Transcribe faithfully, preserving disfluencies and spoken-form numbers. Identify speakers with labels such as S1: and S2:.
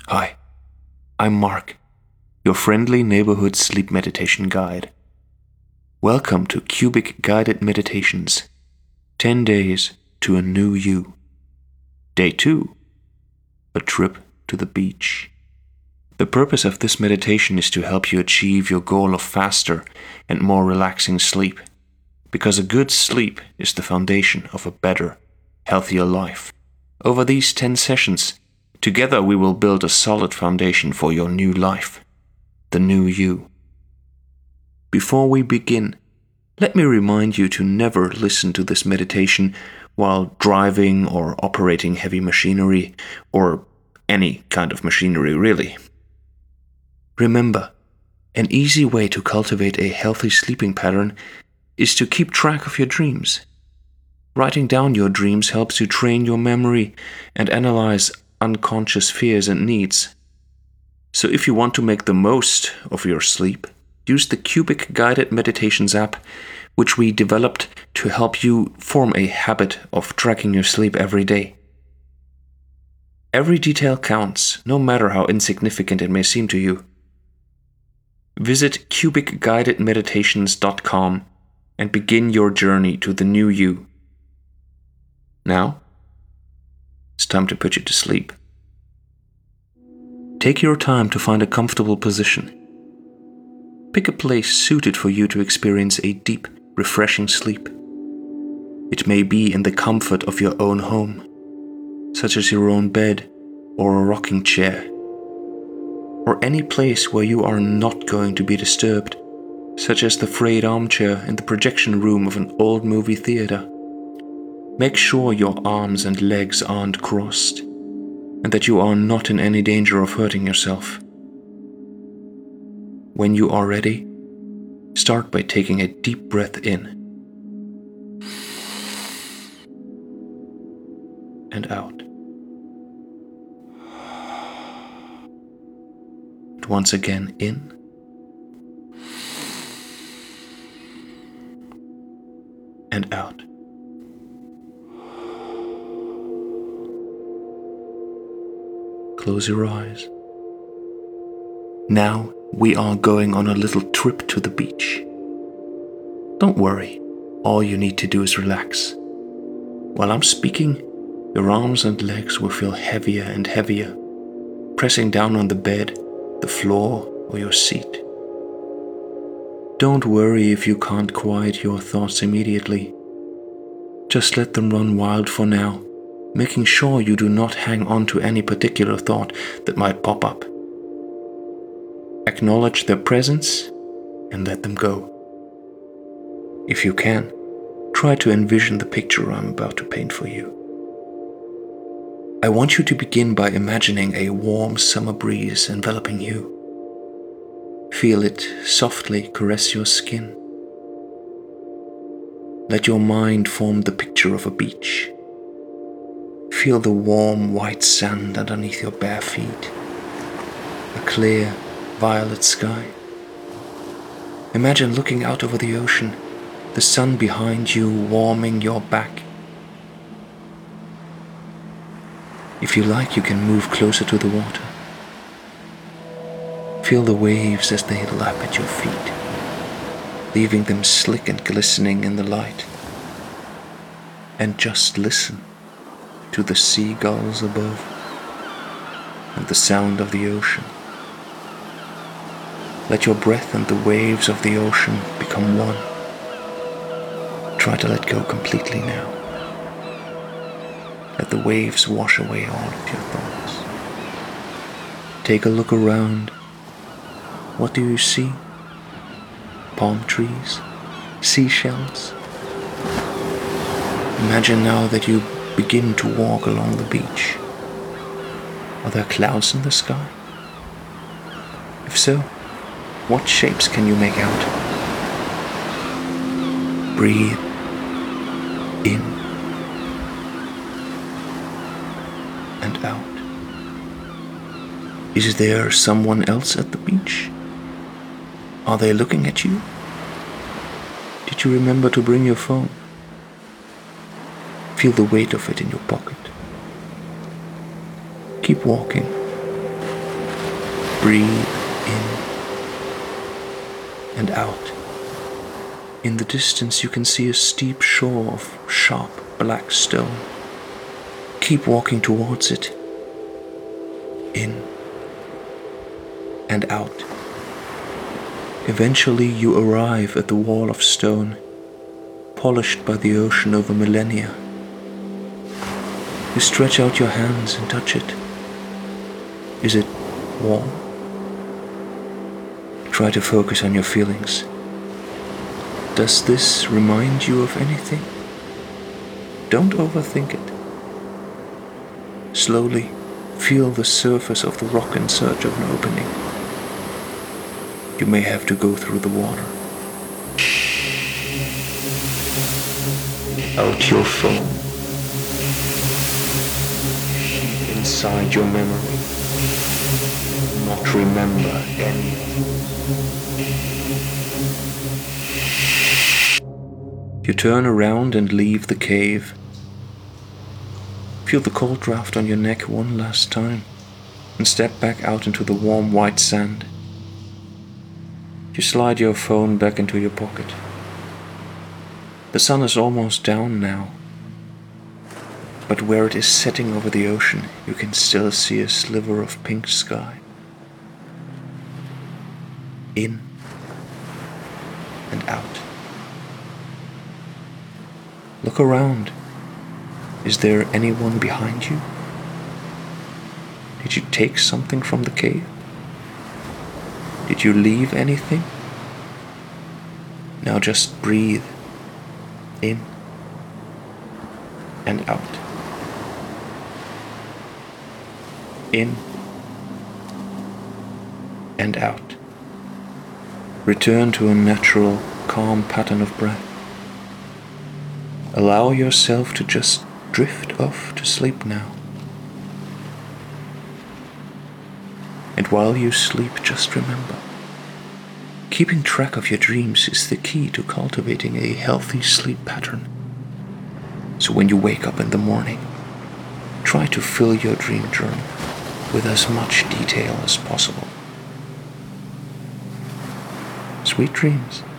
S1: Hi, I'm Mark, your friendly neighborhood sleep meditation guide. Welcome to Cubic Guided Meditations, ten days to a new you. Day two, a trip to the beach. The purpose of this meditation is to help you achieve your goal of faster and more relaxing sleep, because a good sleep is the foundation of a better, healthier life. Over these ten sessions, together we will build a solid foundation for your new life, the new you. Before we begin, let me remind you to never listen to this meditation while driving or operating heavy machinery, or any kind of machinery really. Remember, an easy way to cultivate a healthy sleeping pattern is to keep track of your dreams. Writing down your dreams helps you train your memory and analyze unconscious fears and needs. So if you want to make the most of your sleep, use the Cubic Guided Meditations app, which we developed to help you form a habit of tracking your sleep every day. Every detail counts, no matter how insignificant it may seem to you. Visit cubic guided meditations dot com and begin your journey to the new you. Now, it's time to put you to sleep. Take your time to find a comfortable position. Pick a place suited for you to experience a deep, refreshing sleep. It may be in the comfort of your own home, such as your own bed or a rocking chair, or any place where you are not going to be disturbed, such as the frayed armchair in the projection room of an old movie theater. Make sure your arms and legs aren't crossed, and that you are not in any danger of hurting yourself. When you are ready, start by taking a deep breath in and out. And once again, in and out. Close your eyes. Now we are going on a little trip to the beach. Don't worry, all you need to do is relax. While I'm speaking, your arms and legs will feel heavier and heavier, pressing down on the bed, the floor, or your seat. Don't worry if you can't quiet your thoughts immediately. Just let them run wild for now, making sure you do not hang on to any particular thought that might pop up. Acknowledge their presence and let them go. If you can, try to envision the picture I'm about to paint for you. I want you to begin by imagining a warm summer breeze enveloping you. Feel it softly caress your skin. Let your mind form the picture of a beach. Feel the warm white sand underneath your bare feet, a clear violet sky. Imagine looking out over the ocean, the sun behind you warming your back. If you like, you can move closer to the water. Feel the waves as they lap at your feet, leaving them slick and glistening in the light. And just listen to the seagulls above and the sound of the ocean. Let your breath and the waves of the ocean become one. Try to let go completely now. Let the waves wash away all of your thoughts. Take a look around. What do you see? Palm trees? Seashells? Imagine now that you begin to walk along the beach. Are there clouds in the sky? If so, what shapes can you make out? Breathe in and out. Is there someone else at the beach? Are they looking at you? Did you remember to bring your phone? Feel the weight of it in your pocket. Keep walking. Breathe in and out. In the distance you can see a steep shore of sharp black stone. Keep walking towards it. In and out. Eventually you arrive at the wall of stone, polished by the ocean over millennia. You stretch out your hands and touch it. Is it warm? Try to focus on your feelings. Does this remind you of anything? Don't overthink it. Slowly feel the surface of the rock in search of an opening. You may have to go through the water. Out your phone. Inside your memory. Not remember anything. You turn around and leave the cave. Feel the cold draft on your neck one last time and step back out into the warm white sand. You slide your phone back into your pocket. The sun is almost down now, but where it is setting over the ocean, you can still see a sliver of pink sky. In and out. Look around. Is there anyone behind you? Did you take something from the cave? Did you leave anything? Now just breathe in and out. In and out. Return to a natural, calm pattern of breath. Allow yourself to just drift off to sleep now. And while you sleep, just remember, keeping track of your dreams is the key to cultivating a healthy sleep pattern. So when you wake up in the morning, try to fill your dream journal with as much detail as possible. Sweet dreams.